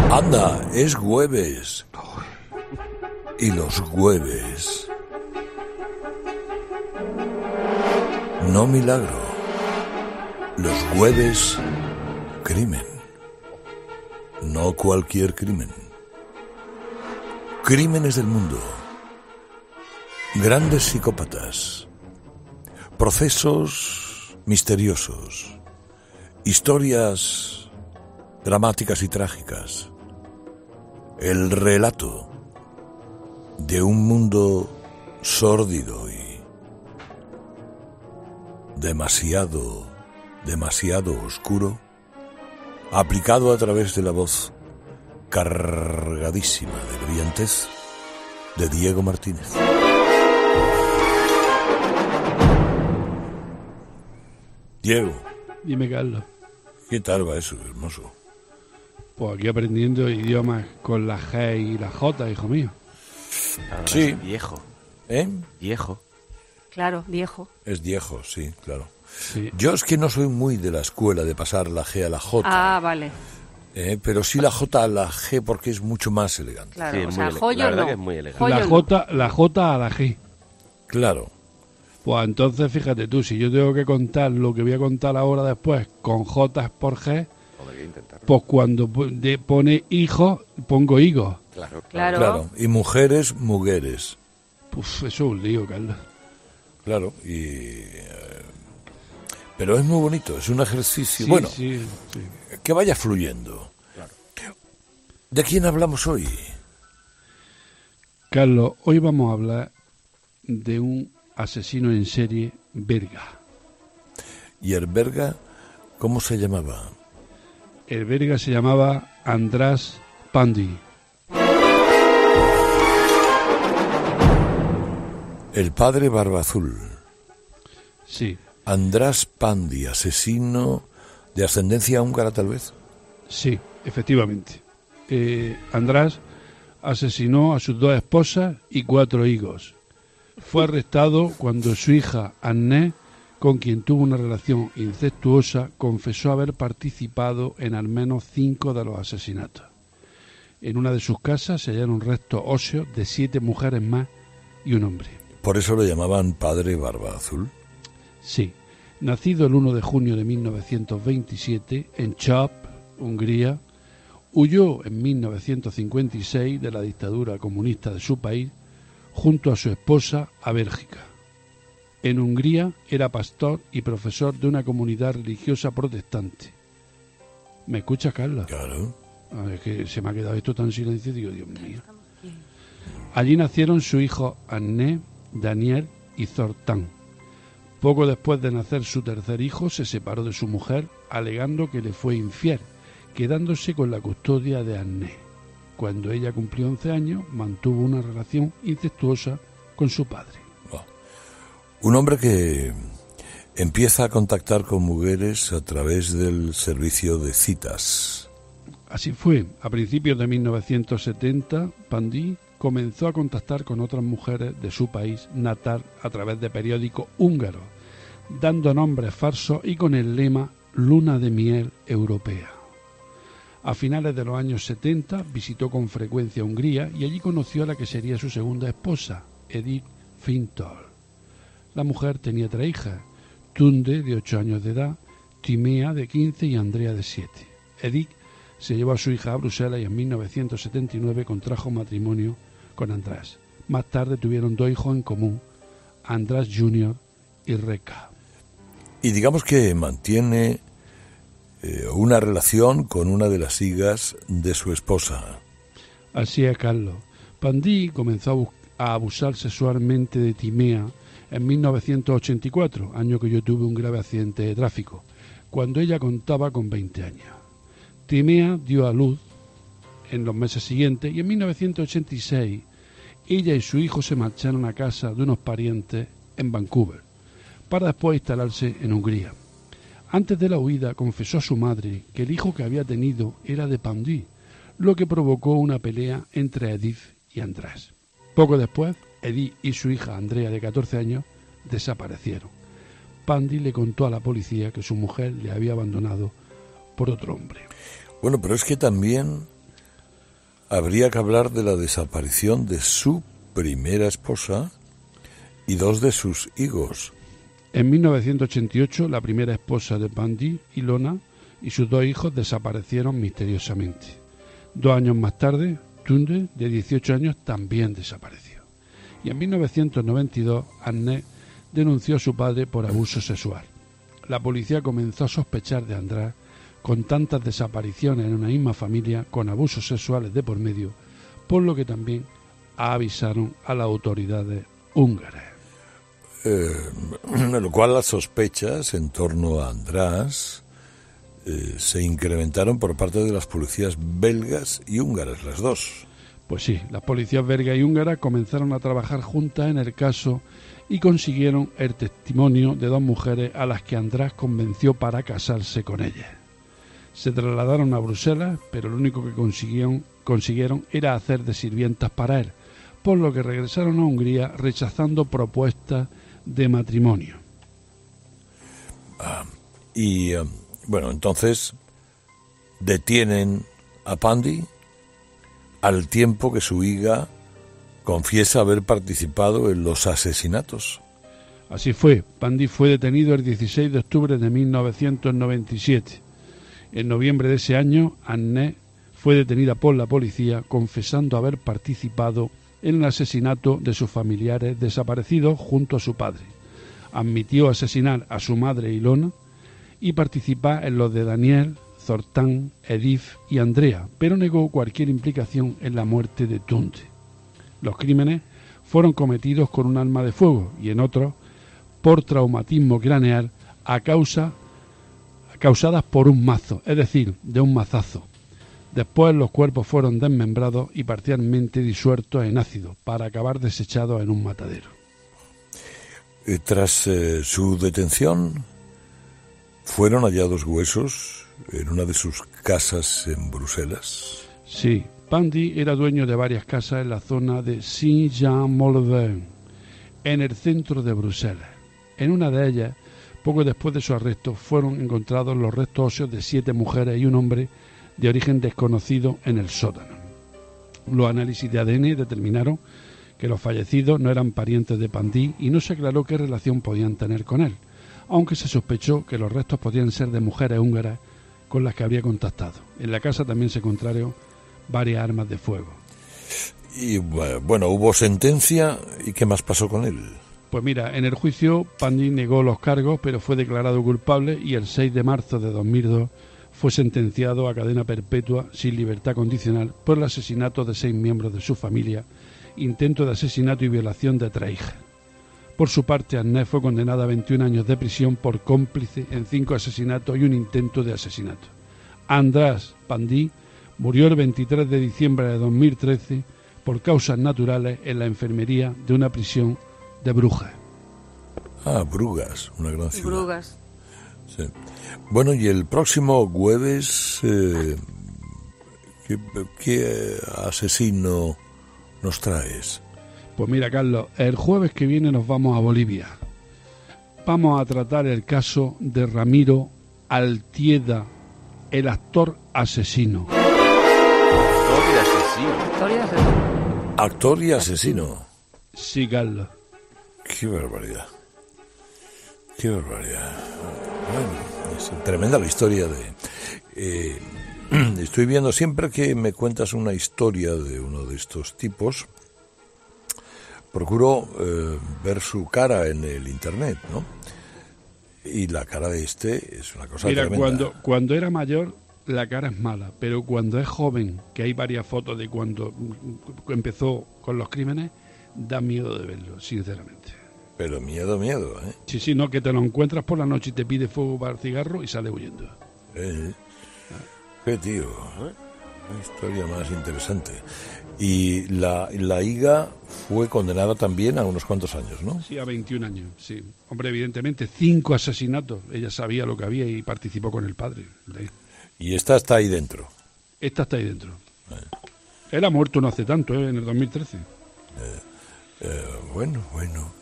Anda, es jueves. Y los jueves. No milagro. Los jueves, crimen. No cualquier crimen. Crímenes del mundo. Grandes psicópatas. Procesos misteriosos. Historias dramáticas y trágicas. El relato de un mundo sórdido y demasiado oscuro, aplicado a través de la voz cargadísima de brillantez de Diego Martínez. Diego. Dime, Carlos. ¿Qué tal va eso, hermoso? Pues aquí aprendiendo idiomas con la G y la J, hijo mío. Ahora Sí. es viejo. ¿Eh? Viejo. Claro, viejo. Es viejo, sí, claro. Sí. Yo es que no soy muy de la escuela de pasar la G a la J. Ah, vale. Pero sí la J a la G porque es mucho más elegante. Claro, Sí, o muy sea, ele- joyo la verdad no. que es muy elegante. Joyo La no. J a la G. Claro. Pues entonces, fíjate tú, si yo tengo que contar lo que voy a contar ahora después con J por G, Podría intentarlo. pues cuando pone hijo, pongo higos. Claro. Claro. Y mujeres, mujeres. Pues eso es un lío, Carlos. Claro. Pero es muy bonito, es un ejercicio. Sí, bueno, sí. que vaya fluyendo. ¿De quién hablamos hoy? Carlos, hoy vamos a hablar de un asesino en serie belga. ¿Y el Berga cómo se llamaba? El belga se llamaba András Pandy. El padre Barba Azul. Sí, András Pandy, asesino de ascendencia húngara, tal vez. sí, efectivamente. András asesinó a sus 2 esposas y 4 hijos. Fue arrestado cuando su hija Anne, con quien tuvo una relación incestuosa, confesó haber participado en al menos 5 de los asesinatos. En una de sus casas se hallaron restos óseos de 7 mujeres más y un hombre. Por eso lo llamaban padre Barba Azul. Sí, nacido el 1 de junio de 1927 en Chop, Hungría, huyó en 1956 de la dictadura comunista de su país junto a su esposa a Bélgica. En Hungría era pastor y profesor de una comunidad religiosa protestante. ¿Me escuchas, Carla? Claro. Es que se me ha quedado esto tan silencioso, digo, Dios mío. Allí nacieron sus hijos Anne, Daniel y Zoltán. Poco después de nacer su tercer hijo, se separó de su mujer, alegando que le fue infiel, quedándose con la custodia de Anne. Cuando ella cumplió 11 años, mantuvo una relación incestuosa con su padre. Un hombre que empieza a contactar con mujeres a través del servicio de citas. Así fue. A principios de 1970, Pandy comenzó a contactar con otras mujeres de su país natal a través de periódicos húngaros, dando nombres falsos y con el lema Luna de miel europea. A finales de los años 70 visitó con frecuencia Hungría y allí conoció a la que sería su segunda esposa, Edith Fintal. La mujer tenía 3 hijas, Tunde, de 8 años de edad, Timea, de 15 y Andrea, de 7. Edith se llevó a su hija a Bruselas y en 1979 contrajo matrimonio con András. Más tarde tuvieron 2 hijos en común, András Jr. y Reka. Y digamos que mantiene una relación con una de las hijas de su esposa. Así es, Carlos. Pandy comenzó a abusar sexualmente de Timea en 1984, año que yo tuve un grave accidente de tráfico, cuando ella contaba con 20 años. Timea dio a luz en los meses siguientes y en 1986 ella y su hijo se marcharon a casa de unos parientes en Vancouver, para después instalarse en Hungría. Antes de la huida confesó a su madre que el hijo que había tenido era de Pandy, lo que provocó una pelea entre Edith y András. Poco después, Edith y su hija Andrea, de 14 años, desaparecieron. Pandy le contó a la policía que su mujer le había abandonado por otro hombre. Bueno, pero es que también habría que hablar de la desaparición de su primera esposa y dos de sus hijos. En 1988, la primera esposa de Bundy, Ilona, y sus dos hijos desaparecieron misteriosamente. 2 años más tarde, Tunde, de 18 años, también desapareció. Y en 1992, Annette denunció a su padre por abuso sexual. La policía comenzó a sospechar de András con tantas desapariciones en una misma familia, con abusos sexuales de por medio, por lo que también avisaron a las autoridades húngaras. Lo cual las sospechas en torno a András se incrementaron por parte de las policías belgas y húngaras, las dos. Pues sí, las policías belgas y húngaras comenzaron a trabajar juntas en el caso y consiguieron el testimonio de 2 mujeres a las que András convenció para casarse con ellas. Se trasladaron a Bruselas, pero lo único que consiguieron era hacer de sirvientas para él, por lo que regresaron a Hungría rechazando propuestas de matrimonio. Bueno, entonces detienen a Bundy al tiempo que su hija confiesa haber participado en los asesinatos. Así fue, Bundy fue detenido el 16 de octubre de 1997. En noviembre de ese año, Annette fue detenida por la policía confesando haber participado en el asesinato de sus familiares desaparecidos junto a su padre. Admitió asesinar a su madre Ilona y participar en los de Daniel, Zoltán, Edith y Andrea, pero negó cualquier implicación en la muerte de Tunde. Los crímenes fueron cometidos con un arma de fuego y en otros por traumatismo craneal causadas por un mazo, es decir, de un mazazo. Después los cuerpos fueron desmembrados y parcialmente disueltos en ácido para acabar desechados en un matadero. Tras su detención, fueron hallados huesos en una de sus casas en Bruselas. Sí, Bundy era dueño de varias casas en la zona de Saint-Jean-Molbert, en el centro de Bruselas. En una de ellas, poco después de su arresto, fueron encontrados los restos óseos de 7 mujeres y un hombre de origen desconocido en el sótano. Los análisis de ADN determinaron que los fallecidos no eran parientes de Bundy y no se aclaró qué relación podían tener con él, aunque se sospechó que los restos podían ser de mujeres húngaras con las que habría contactado. En la casa también se encontraron varias armas de fuego. Y bueno, hubo sentencia, ¿y qué más pasó con él? Pues mira, en el juicio Bundy negó los cargos, pero fue declarado culpable y el 6 de marzo de 2002 fue sentenciado a cadena perpetua sin libertad condicional por el asesinato de 6 miembros de su familia, intento de asesinato y violación de 3 hijas. Por su parte, Annette fue condenada a 21 años de prisión por cómplice en 5 asesinatos y un intento de asesinato. András Bundy murió el 23 de diciembre de 2013 por causas naturales en la enfermería de una prisión de Brujas. Ah, Brugas, una gran ciudad. Brugas. Sí. Bueno, y el próximo jueves, ¿qué asesino nos traes? Pues mira, Carlos, el jueves que viene nos vamos a Bolivia. Vamos a tratar el caso de Ramiro Altieda, el actor asesino. Actor y asesino. Sí, Carlos. Qué barbaridad. Qué barbaridad. Bueno, es tremenda la historia de... estoy viendo siempre que me cuentas una historia de uno de estos tipos, procuro ver su cara en el internet, ¿no? Y la cara de este es una cosa tremenda. Mira, cuando era mayor la cara es mala, pero cuando es joven, que hay varias fotos de cuando empezó con los crímenes, da miedo de verlo, sinceramente. Pero miedo, ¿eh? Sí, no, que te lo encuentras por la noche y te pide fuego para el cigarro y sale huyendo. Qué tío, ¿eh? Una historia más interesante. Y la hija fue condenada también a unos cuantos años, ¿no? Sí, a 21 años, sí. Hombre, evidentemente, 5 asesinatos. Ella sabía lo que había y participó con el padre. Y esta está ahí dentro. Esta está ahí dentro. Él ha muerto no hace tanto, en el 2013. Bueno.